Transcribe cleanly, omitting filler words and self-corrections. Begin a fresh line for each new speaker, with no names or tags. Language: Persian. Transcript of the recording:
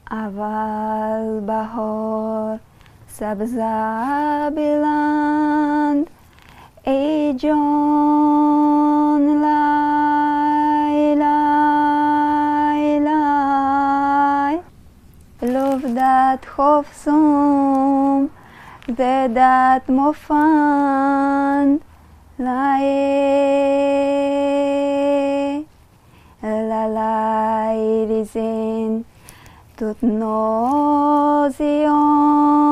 اول بهار سبزه بلند ای جان لای لای لای لفدت خفصم زدت مفند لای لای ریزین توت نازیان